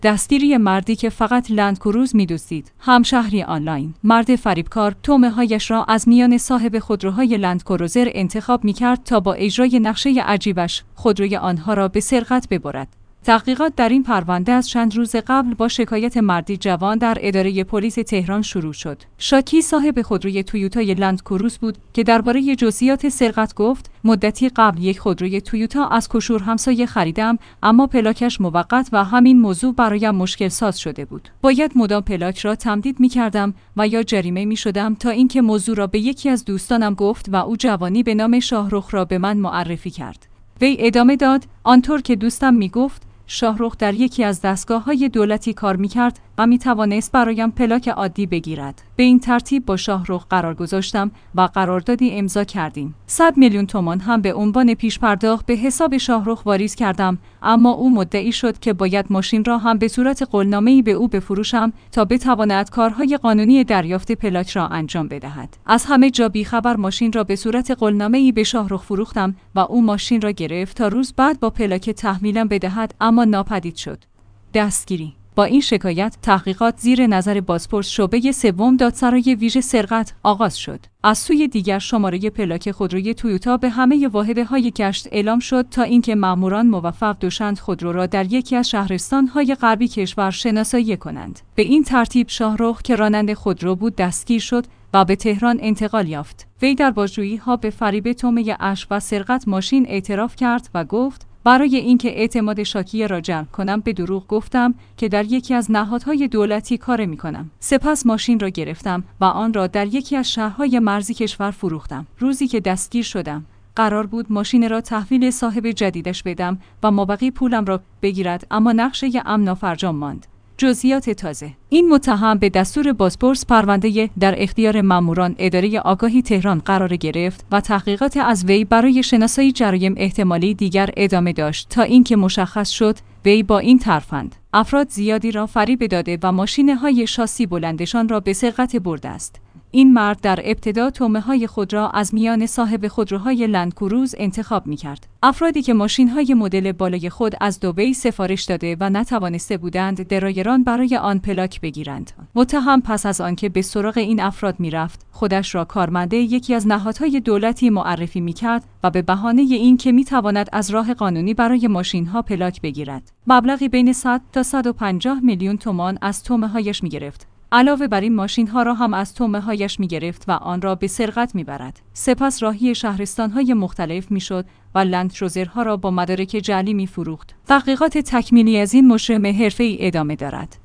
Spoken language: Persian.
دستگیری مردی که فقط لندکروز می‌دزدید. همشهری آنلاین. مرد فریبکار طعمه‌هایش را از میان صاحب خودروهای لندکروزر انتخاب می‌کرد تا با اجرای نقشه عجیبش خودروی آنها را به سرقت ببرد. تحقیقات در این پرونده از چند روز قبل با شکایت مردی جوان در اداره پلیس تهران شروع شد. شاکی صاحب خودروی تویوتای لندکروز بود که درباره جزئیات سرقت گفت: مدتی قبل یک خودروی تویوتا از کشور همسایه خریدم، اما پلاکش موقت و همین موضوع برایم مشکل ساز شده بود. باید مدام پلاک را تمدید می‌کردم و یا جریمه می‌شدم تا اینکه موضوع را به یکی از دوستانم گفت و او جوانی به نام شاهرخ را به من معرفی کرد. وی ادامه داد: آنطور که دوستم می‌گفت، شاهرخ در یکی از دستگاه‌های دولتی کار می‌کرد و می‌توانست برایم پلاک عادی بگیرد. به این ترتیب با شاهرخ قرار گذاشتم و قراردادی امضا کردیم. 100 میلیون تومان هم به عنوان پیش پرداخت به حساب شاهرخ واریز کردم، اما او مدعی شد که باید ماشین را هم به صورت قولنامه‌ای به او بفروشم تا بتواند کارهای قانونی دریافت پلاک را انجام بدهد. از همه جا بیخبر ماشین را به صورت قولنامه‌ای به شاهرخ فروختم و او ماشین را گرفت تا روز بعد با پلاک تحویلم بدهد، اما ناپدید شد. دستگیری. با این شکایت تحقیقات زیر نظر بازپرس شعبه سوم دادسرای ویژه سرقت آغاز شد. از سوی دیگر شماره پلاک خودروی تویوتا به همه واحدهای گشت اعلام شد تا اینکه ماموران موفق دوشند خودرو را در یکی از شهرستان‌های غربی کشور شناسایی کنند. به این ترتیب شاهرخ که راننده خودرو بود دستگیر شد و به تهران انتقال یافت. وی در بازجویی‌ها به فریب تهمه اشغال و سرقت ماشین اعتراف کرد و گفت: برای اینکه اعتماد شاکی را جلب کنم به دروغ گفتم که در یکی از نهادهای دولتی کار می‌کنم. سپس ماشین را گرفتم و آن را در یکی از شهرهای مرزی کشور فروختم. روزی که دستگیر شدم، قرار بود ماشین را تحویل صاحب جدیدش بدم و مابقی پولم را بگیرد، اما نقشه امن نافرجام ماند. جزئیات تازه. این متهم به دستور بازپرس پرونده در اختیار ماموران اداره آگاهی تهران قرار گرفت و تحقیقات از وی برای شناسایی جرایم احتمالی دیگر ادامه داشت تا اینکه مشخص شد وی با این ترفند افراد زیادی را فریب داده و ماشین‌های شاسی بلندشان را به سرقت برده است. این مرد در ابتدا تهمه‌های خود را از میان صاحب خودروهای لندکروز انتخاب می‌کرد. افرادی که ماشین‌های مدل بالای خود از دبی سفارش داده و نتوانسته بودند درایران برای آن پلاک بگیرند. متهم پس از آنکه به سراغ این افراد می‌رفت، خودش را کارمنده یکی از نهادهای دولتی معرفی می‌کرد و به بهانه اینکه می‌تواند از راه قانونی برای ماشین‌ها پلاک بگیرد، مبلغی بین 100 تا 150 میلیون تومان از تهمه‌هایش می‌گرفت. علاوه بر این ماشین‌ها را هم از تهمه‌هایش می‌گرفت و آن را به سرقت می‌برد. سپس راهی شهرستان‌های مختلف می‌شد و لندکروزرها را با مدارک جعلی می‌فروخت. تحقیقات تکمیلی از این مجرم حرفه‌ای ادامه دارد.